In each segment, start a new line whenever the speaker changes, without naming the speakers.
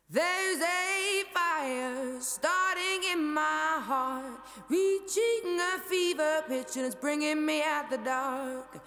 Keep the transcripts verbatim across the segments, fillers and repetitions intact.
There's a fire starting in my heart, reaching a fever pitch, and it's bringing me out the dark.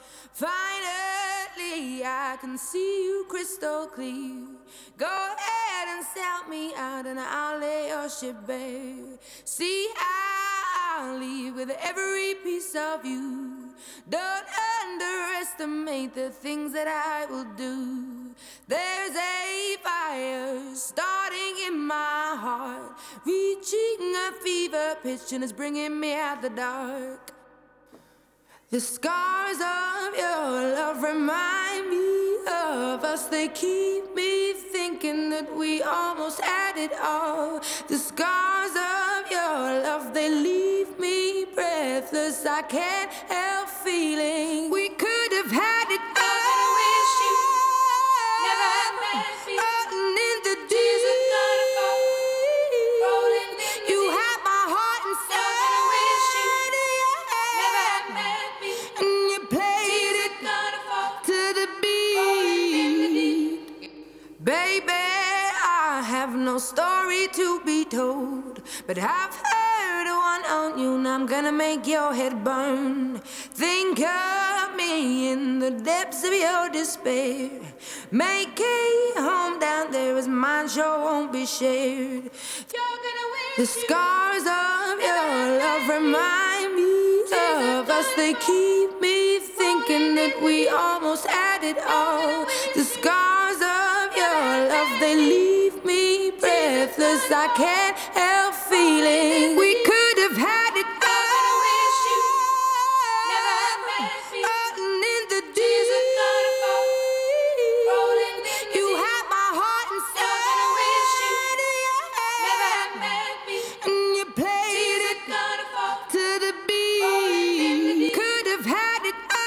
Finally, I can see you crystal clear. Go ahead and sell me out, and I'll lay your ship bare. See, I'll leave with every piece of you. Don't underestimate the things that I will do. There's a fire starting in my heart, reaching a fever pitch, and it's bringing me out the dark. The scars of your love remind me of us. They keep me thinking that we almost had it all. The scars of your love, they leave me breathless. I can't help feeling we could have had it all.
I wish you never had met me.
Floating in the
Tears are
deep,
gonna fall, rolling in the
you
deep.
had my heart inside.
I wish you never had met me.
And you played
Tears
it
are gonna fall,
to the
rolling in the
beat.
deep.
Baby, I have no story to be told, but I've heard one on you, and I'm gonna make your head burn. Think of me in the depths of your despair. Make a home down there, as mine sure won't be shared.
You're gonna wish
The scars of your love remind me of us. They keep me thinking that we almost had it all. The scars of your love, they leave me breathless. I can't help feeling we could have had it all.
I wish you never had met me.
Floating in the
Tears are gonna fall, rolling in the
deep, you
deep.
had my heart inside.
I wish you never had met me.
And you played
Tears
it
are gonna fall,
to the
rolling in the
beat.
deep.
Could have had it all.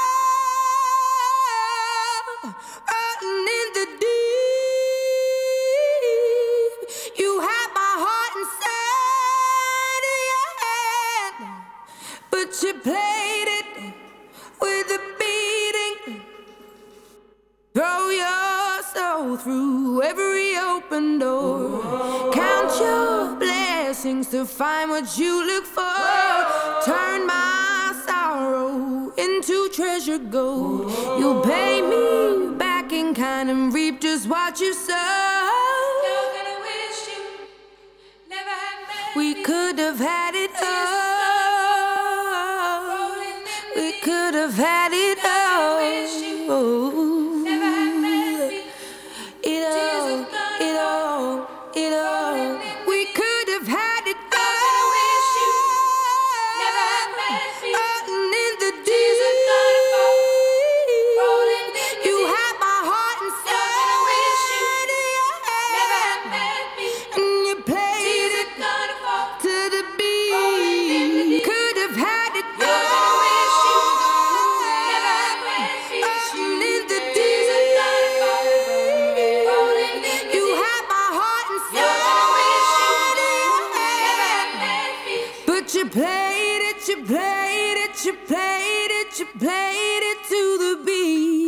Rolling in the deep, you had my heart inside of your hand, but you played it with a beating. Throw your soul through every open door. Count your blessings to find what you look for. Turn my sorrow into treasure gold. You'll pay me back in kind and reap just what you sow.
You're gonna wish you never had met
We
me.
could have had it all. We could have had it all.
Never had met me.
It all, it all, it all. We could have had it all.
I wish you never had met me.
Floating in the
Tears are gonna fall, rolling in the
deep, you
deep.
had my heart inside.
I wish you never had met me.
And you played
Tears
it
are gonna fall,
to the
rolling in the
beat.
deep.
Could have had it
I
all.
wish you never had met me.
Floating in the
Tears are gonna fall, rolling in the
You
deep.
had my heart
I
inside.
wish you never had met me.
But you played it, you played it, you played it, you played it to the beat.